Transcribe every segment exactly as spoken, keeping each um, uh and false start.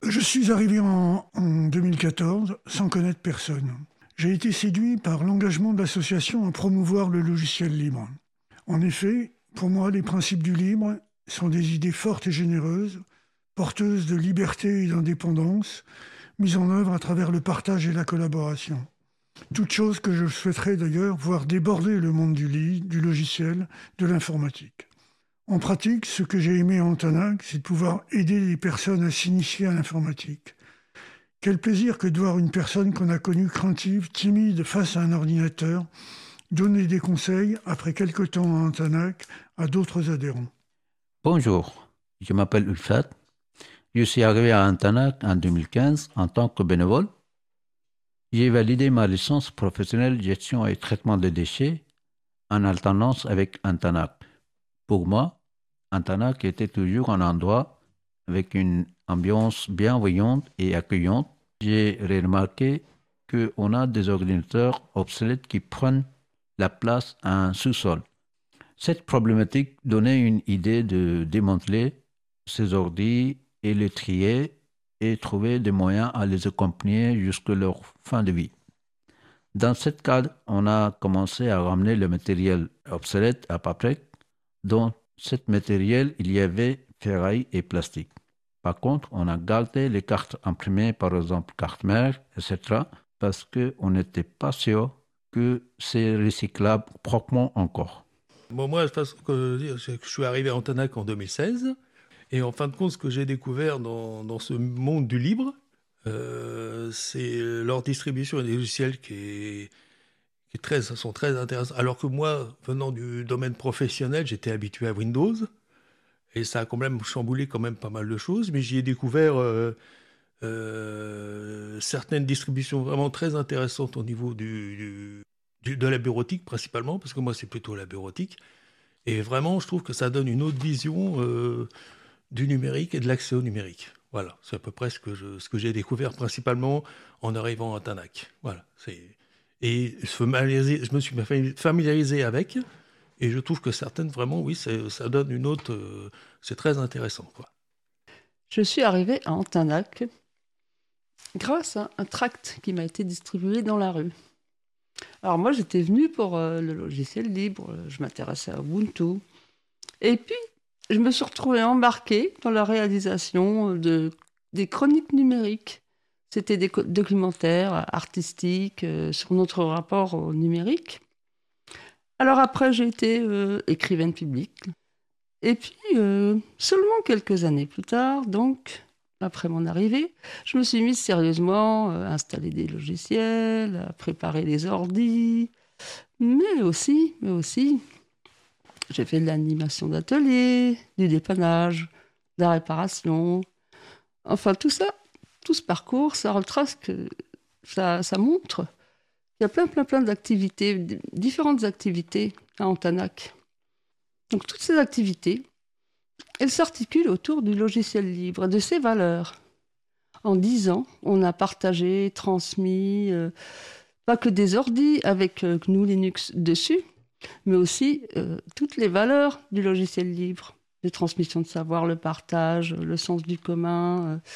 Je suis arrivé en, en deux mille quatorze sans connaître personne. J'ai été séduit par l'engagement de l'association à promouvoir le logiciel libre. En effet, pour moi, les principes du libre sont des idées fortes et généreuses, porteuses de liberté et d'indépendance, mises en œuvre à travers le partage et la collaboration. Toute chose que je souhaiterais d'ailleurs voir déborder le monde du lit, du logiciel, de l'informatique. En pratique, ce que j'ai aimé en Tanac, c'est de pouvoir aider les personnes à s'initier à l'informatique. Quel plaisir que de voir une personne qu'on a connue craintive, timide face à un ordinateur, donner des conseils après quelque temps en Tanac à d'autres adhérents. Bonjour, je m'appelle Ulfat. Je suis arrivé à Antanac en deux mille quinze en tant que bénévole. J'ai validé ma licence professionnelle gestion et traitement des déchets en alternance avec Antanac. Pour moi, Antanac était toujours un endroit avec une ambiance bienveillante et accueillante. J'ai remarqué qu'on a des ordinateurs obsolètes qui prennent la place en sous-sol. Cette problématique donnait une idée de démanteler ces ordi et les trier et trouver des moyens à les accompagner jusqu'à leur fin de vie. Dans ce cadre, on a commencé à ramener le matériel obsolète à Paprec. Dans ce matériel, il y avait ferraille et plastique. Par contre, on a gardé les cartes imprimées, par exemple carte mère, et cetera, parce qu'on n'était pas sûr que c'est recyclable proprement encore. Bon, moi, je, que, je suis arrivé à Antanac en deux mille seize, et en fin de compte, ce que j'ai découvert dans, dans ce monde du libre, euh, c'est leur distribution des logiciels qui, est, qui est très, sont très intéressants. Alors que moi, venant du domaine professionnel, j'étais habitué à Windows, et ça a quand même chamboulé quand même pas mal de choses, mais j'y ai découvert euh, euh, certaines distributions vraiment très intéressantes au niveau du, du, du, de la bureautique principalement, parce que moi c'est plutôt la bureautique, et vraiment je trouve que ça donne une autre vision euh, du numérique et de l'accès au numérique. Voilà, c'est à peu près ce que, je, ce que j'ai découvert principalement en arrivant à Tanac. Voilà, c'est... Et je me suis familiarisé avec... Et je trouve que certaines, vraiment, oui, ça donne une autre... Euh, c'est très intéressant, quoi. Je suis arrivée à Antanac grâce à un tract qui m'a été distribué dans la rue. Alors moi, j'étais venue pour euh, le logiciel libre, je m'intéressais à Ubuntu. Et puis, je me suis retrouvée embarquée dans la réalisation de, des chroniques numériques. C'était des documentaires artistiques euh, sur notre rapport au numérique. Alors après, j'ai été euh, écrivaine publique. Et puis, euh, seulement quelques années plus tard, donc, après mon arrivée, je me suis mise sérieusement à installer des logiciels, à préparer des ordis, mais aussi, mais aussi, j'ai fait de l'animation d'atelier, du dépannage, de la réparation. Enfin, tout ça, tout ce parcours, ça retrace que ça, ça montre... Il y a plein, plein, plein d'activités, différentes activités à Antanac. Donc, toutes ces activités, elles s'articulent autour du logiciel libre, de ses valeurs. En dix ans, on a partagé, transmis, euh, pas que des ordis avec euh, G N U Linux dessus, mais aussi euh, toutes les valeurs du logiciel libre. Les transmissions de savoir, le partage, le sens du commun. Euh.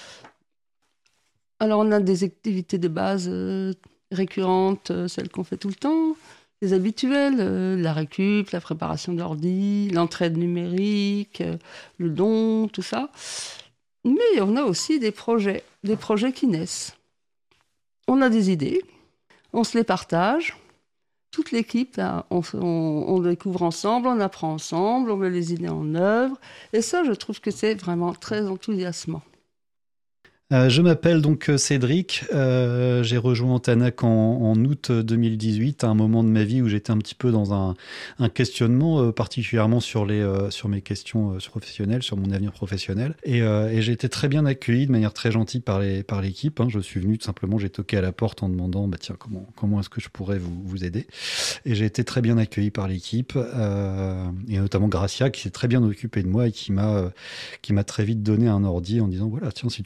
Alors, on a des activités de base... Euh, récurrentes, euh, celles qu'on fait tout le temps, les habituelles, euh, la récup, la préparation d'ordi, l'entraide numérique, euh, le don, tout ça. Mais on a aussi des projets, des projets qui naissent. On a des idées, on se les partage, toute l'équipe, là, on, on, on découvre ensemble, on apprend ensemble, on met les idées en œuvre, et ça, je trouve que c'est vraiment très enthousiasmant. Euh, je m'appelle donc Cédric, euh, j'ai rejoint Antanac en, en août deux mille dix-huit, à un moment de ma vie où j'étais un petit peu dans un, un questionnement, euh, particulièrement sur, les, euh, sur mes questions euh, professionnelles, sur mon avenir professionnel. Et, euh, et j'ai été très bien accueilli de manière très gentille par, les, par l'équipe. Hein. Je suis venu tout simplement, j'ai toqué à la porte en demandant bah, tiens, comment, comment est-ce que je pourrais vous, vous aider. Et j'ai été très bien accueilli par l'équipe, euh, et notamment Gracia qui s'est très bien occupée de moi et qui m'a, euh, qui m'a très vite donné un ordi en disant voilà, tiens, si tu veux essayer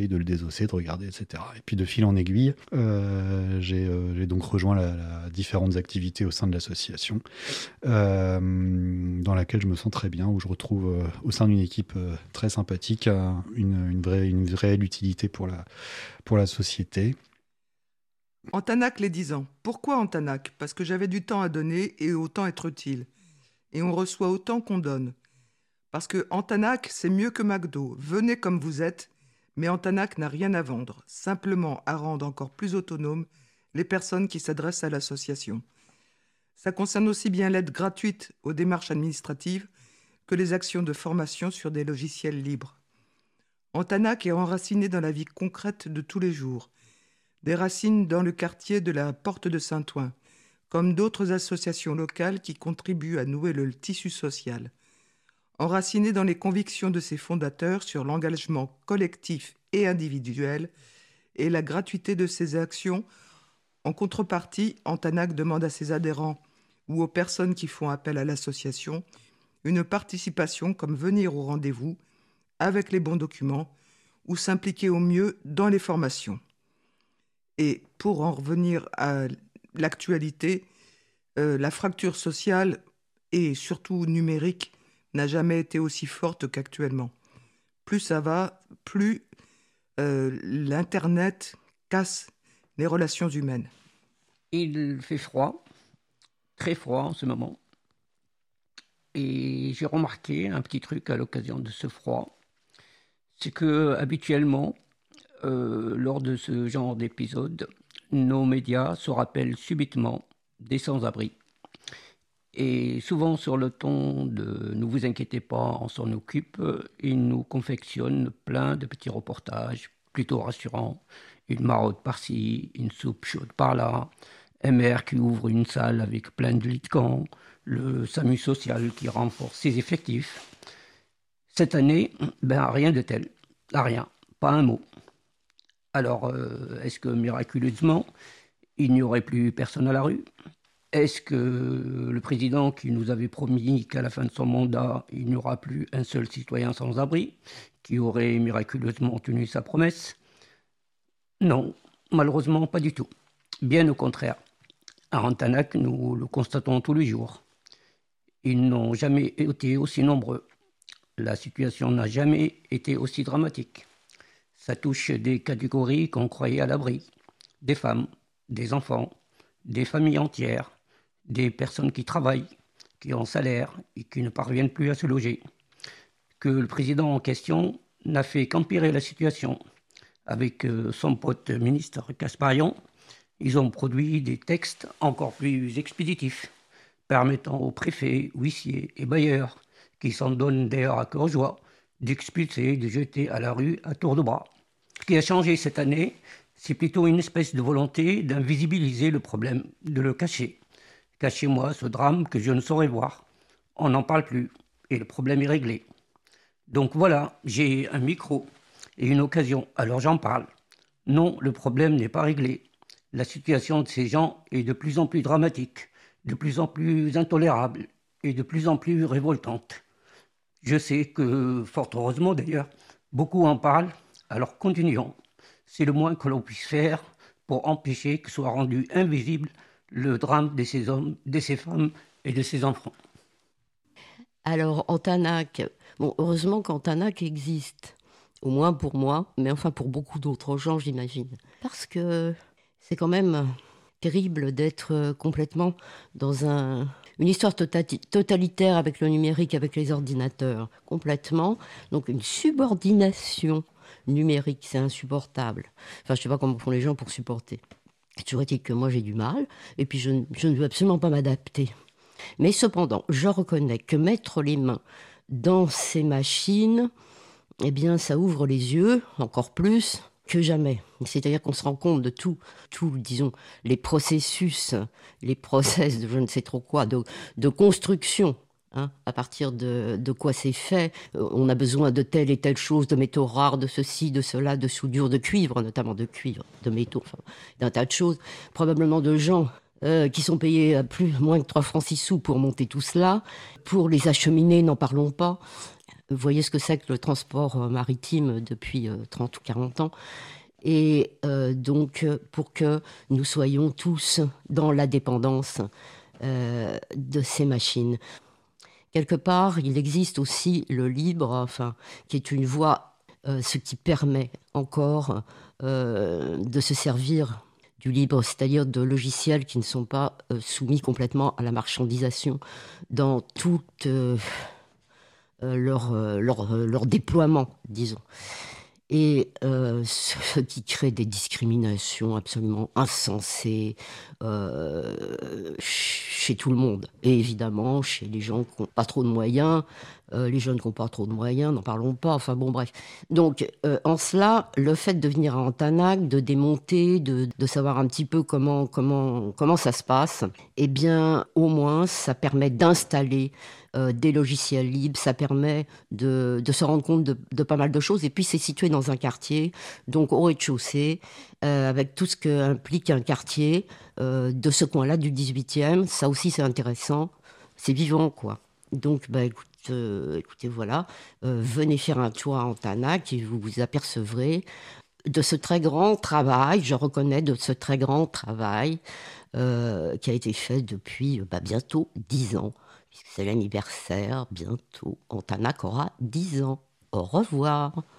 d'essayer de le désosser, de regarder, et cetera. Et puis de fil en aiguille, euh, j'ai, euh, j'ai donc rejoint la, la différentes activités au sein de l'association, euh, dans laquelle je me sens très bien, où je retrouve euh, au sein d'une équipe euh, très sympathique euh, une, une, vraie, une réelle utilité pour la, pour la société. Antanac les dix ans. Pourquoi Antanac ? Parce que j'avais du temps à donner et autant être utile. Et on reçoit autant qu'on donne. Parce que Antanac, c'est mieux que McDo. Venez comme vous êtes, mais Antanac n'a rien à vendre, simplement à rendre encore plus autonomes les personnes qui s'adressent à l'association. Ça concerne aussi bien l'aide gratuite aux démarches administratives que les actions de formation sur des logiciels libres. Antanac est enraciné dans la vie concrète de tous les jours. Des racines dans le quartier de la Porte de Saint-Ouen, comme d'autres associations locales qui contribuent à nouer le tissu social. Enraciné dans les convictions de ses fondateurs sur l'engagement collectif et individuel et la gratuité de ses actions, en contrepartie, Antanac demande à ses adhérents ou aux personnes qui font appel à l'association une participation comme venir au rendez-vous avec les bons documents ou s'impliquer au mieux dans les formations. Et pour en revenir à l'actualité, euh, la fracture sociale et surtout numérique n'a jamais été aussi forte qu'actuellement. Plus ça va, plus euh, l'Internet casse les relations humaines. Il fait froid, très froid en ce moment. Et j'ai remarqué un petit truc à l'occasion de ce froid, c'est que habituellement, euh, lors de ce genre d'épisode, nos médias se rappellent subitement des sans-abri. Et souvent sur le ton de « ne vous inquiétez pas, on s'en occupe », ils nous confectionnent plein de petits reportages plutôt rassurants. Une maraude par-ci, une soupe chaude par-là, un maire qui ouvre une salle avec plein de lits de camp, le SAMU social qui renforce ses effectifs. Cette année, ben rien de tel, rien, pas un mot. Alors, euh, est-ce que miraculeusement, il n'y aurait plus personne à la rue ? Est-ce que le président qui nous avait promis qu'à la fin de son mandat, il n'y aura plus un seul citoyen sans abri, qui aurait miraculeusement tenu sa promesse ? Non, malheureusement pas du tout. Bien au contraire. À Antanac, nous le constatons tous les jours. Ils n'ont jamais été aussi nombreux. La situation n'a jamais été aussi dramatique. Ça touche des catégories qu'on croyait à l'abri. Des femmes, des enfants, des familles entières, des personnes qui travaillent, qui ont salaire et qui ne parviennent plus à se loger. Que le président en question n'a fait qu'empirer la situation. Avec son pote ministre Casparian, ils ont produit des textes encore plus expéditifs, permettant aux préfets, huissiers et bailleurs, qui s'en donnent d'ailleurs à cœur joie, d'expulser, de jeter à la rue à tour de bras. Ce qui a changé cette année, c'est plutôt une espèce de volonté d'invisibiliser le problème, de le cacher. Cachez-moi ce drame que je ne saurais voir. On n'en parle plus et le problème est réglé. Donc voilà, j'ai un micro et une occasion, alors j'en parle. Non, le problème n'est pas réglé. La situation de ces gens est de plus en plus dramatique, de plus en plus intolérable et de plus en plus révoltante. Je sais que, fort heureusement d'ailleurs, beaucoup en parlent, alors continuons. C'est le moins que l'on puisse faire pour empêcher que soit rendu invisible le drame de ces hommes, de ces femmes et de ces enfants. Alors, Antanac, bon, heureusement qu'Antanac existe, au moins pour moi, mais enfin pour beaucoup d'autres gens, j'imagine. Parce que c'est quand même terrible d'être complètement dans un, une histoire totati- totalitaire avec le numérique, avec les ordinateurs, complètement. Donc une subordination numérique, c'est insupportable. Enfin, je ne sais pas comment font les gens pour supporter. Toujours est-il que moi j'ai du mal, et puis je, je ne veux absolument pas m'adapter. Mais cependant, je reconnais que mettre les mains dans ces machines, eh bien, ça ouvre les yeux, encore plus que jamais. C'est-à-dire qu'on se rend compte de tout, tout, disons, les processus, les process de je ne sais trop quoi, de, de construction. Hein, à partir de, de quoi c'est fait. On a besoin de telle et telle chose, de métaux rares, de ceci, de cela, de soudure, de cuivre, notamment de cuivre, de métaux, enfin, d'un tas de choses. Probablement de gens euh, qui sont payés à plus, moins que trois francs six sous pour monter tout cela. Pour les acheminer, n'en parlons pas. Vous voyez ce que c'est que le transport maritime depuis trente ou quarante ans. Et euh, donc, pour que nous soyons tous dans la dépendance euh, de ces machines. Quelque part, il existe aussi le libre, enfin, qui est une voie, euh, ce qui permet encore euh, de se servir du libre, c'est-à-dire de logiciels qui ne sont pas euh, soumis complètement à la marchandisation dans tout euh, leur, leur, leur déploiement, disons. Et euh, ce qui crée des discriminations absolument insensées euh, chez tout le monde. Et évidemment, chez les gens qui n'ont pas trop de moyens, euh, les jeunes qui n'ont pas trop de moyens, n'en parlons pas, enfin bon, bref. Donc, euh, en cela, le fait de venir à Antanac, de démonter, de, de savoir un petit peu comment, comment, comment ça se passe, eh bien, au moins, ça permet d'installer Euh, des logiciels libres, ça permet de, de se rendre compte de, de pas mal de choses. Et puis, c'est situé dans un quartier, donc au rez-de-chaussée, euh, avec tout ce qu'implique un quartier euh, de ce coin-là du dix-huitième. Ça aussi, c'est intéressant. C'est vivant, quoi. Donc, bah, écoute, euh, écoutez, voilà. Euh, venez faire un tour à Antanac et vous vous apercevrez de ce très grand travail, je reconnais, de ce très grand travail euh, qui a été fait depuis bah, bientôt dix ans. C'est l'anniversaire, bientôt. Antanac aura dix ans. Au revoir.